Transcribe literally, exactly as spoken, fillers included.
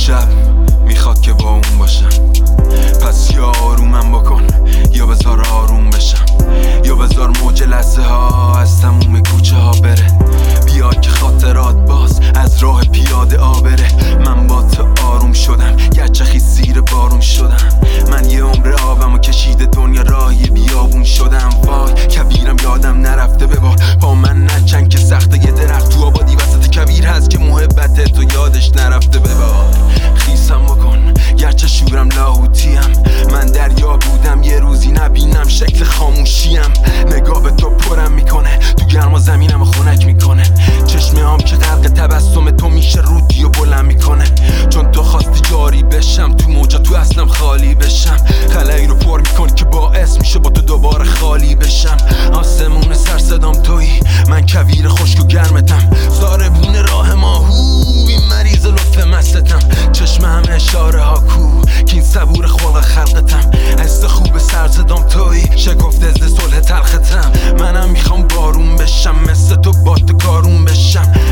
شب میخواد که با اون باشم، پس یا آرومم بکن یا بذار آروم بشم، یا بذار موج لحظه ها از تموم کوچه ها بره، بیا که خاطرات باز از راه پیاده آبره. من با تو آروم شدم گرچه خیلی زیر بارون شدم، من یه عمر آبم و کشیده دنیا راهی بیابون شدم. وای کبیرم یادم نرفته ببار پا من نچن که سخته، یه درخت تو آبادی وسط کبیر هست که محبت تو یادش نرفته ببار. خیسم بکن گرچه شورم لاهوتیم، من دریا بودم یه روزی نبینم شکل خاموشیم. نگاه به تو پرم میکنه تو گرما زمینم خنک میکنه، چشمه هم که غرق تبسم تو میشه رودی و بلند میکنه، چون تو خواستی جاری بشم تو موجا تو اصلم خالی بشم. خلایی رو پر میکنی که باعث میشه با تو دوباره خالی بشم. آسمون سر صدام تویی، من کویر خشک و گرمتم، ساربون راه ما هو این مریض لطف مستم. چشم همه اشاره ها کو که این صبور خلق خلقتم، حس خوب سر صدام تویی، شکفت از صلح تلختم. منم میخوام بارون بشم مثل تو با تو کارون بشم،